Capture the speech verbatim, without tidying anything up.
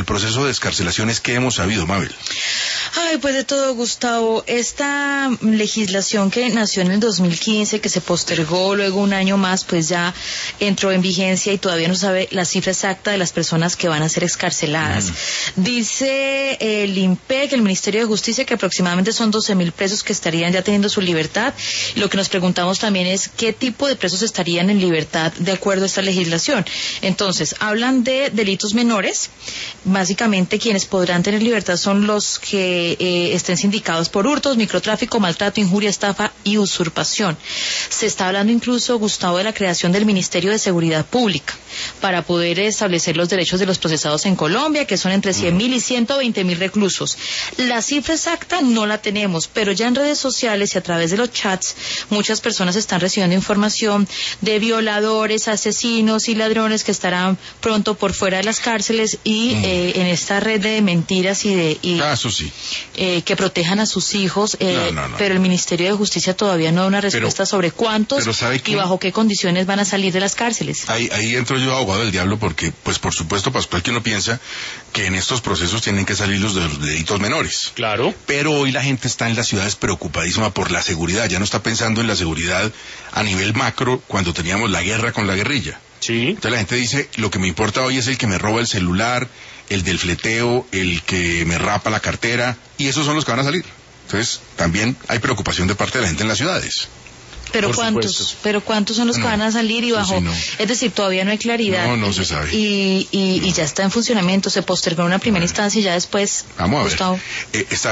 proceso de excarcelaciones que hemos sabido, Mabel. Ay, pues de todo, Gustavo. Esta legislación que nació en el dos mil quince, que se postergó luego un año más, pues ya entró en vigencia y todavía no sabe la cifra exacta de las personas que van a ser excarceladas. Mm. Dice el INPEC, el Ministerio de Justicia, que aproximadamente son doce mil presos que estarían ya teniendo su libertad. Y lo que nos preguntamos también es qué tipo de presos estarían en libertad de acuerdo a esta legislación. Entonces, hablan de delitos menores. Básicamente, quienes podrán tener libertad son los que Eh, estén sindicados por hurtos, microtráfico, maltrato, injuria, estafa y usurpación. Se está hablando incluso, Gustavo, de la creación del Ministerio de Seguridad Pública para poder establecer los derechos de los procesados en Colombia, que son entre cien mil y ciento veinte mil reclusos. La cifra exacta no la tenemos, pero ya en redes sociales y a través de los chats muchas personas están recibiendo información de violadores, asesinos y ladrones que estarán pronto por fuera de las cárceles y mm. eh, en esta red de mentiras y de... Y, ah, eso sí. Eh, que protejan a sus hijos, eh, no, no, no. pero el Ministerio de Justicia todavía no da una respuesta pero, sobre cuántos y bajo qué condiciones van a salir de las cárceles. Ahí, ahí entro yo abogado del diablo porque, pues por supuesto, Pascual, que uno piensa que en estos procesos tienen que salir los de los delitos menores. Claro. Pero hoy la gente está en las ciudades preocupadísima por la seguridad, ya no está pensando en la seguridad a nivel macro cuando teníamos la guerra con la guerrilla. Sí. Entonces la gente dice, lo que me importa hoy es el que me roba el celular, el del fleteo, el que me rapa la cartera, y esos son los que van a salir. Entonces, también hay preocupación de parte de la gente en las ciudades. Pero Por cuántos, supuesto. pero cuántos son los no, que van a salir y bajo, sí, no. Es decir, todavía no hay claridad. No, no se sabe. Y, y, no. y ya está en funcionamiento, se postergó en una primera bueno. instancia y ya después. Vamos a ver. Gustavo. Eh, está